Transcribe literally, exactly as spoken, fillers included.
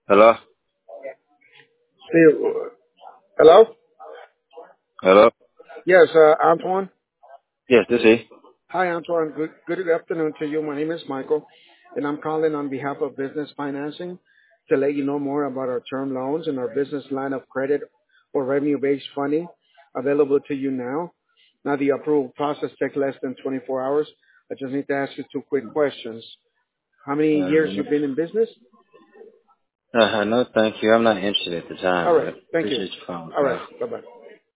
Hello? See, uh, hello? Hello? Yes, uh, Antoine. Yes, this is. Hi, Antoine. Good, good afternoon to you. My name is Michael, and I'm calling on behalf of Business Financing to let you know more about our term loans and our business line of credit or revenue-based funding available to you now. Now, the approval process takes less than twenty-four hours. I just need to ask you two quick questions. How many years Uh, you've been in business? uh, no, thank you. I'm not interested at the All time, right. but Thank you. appreciate your phone All right. call. Bye-bye.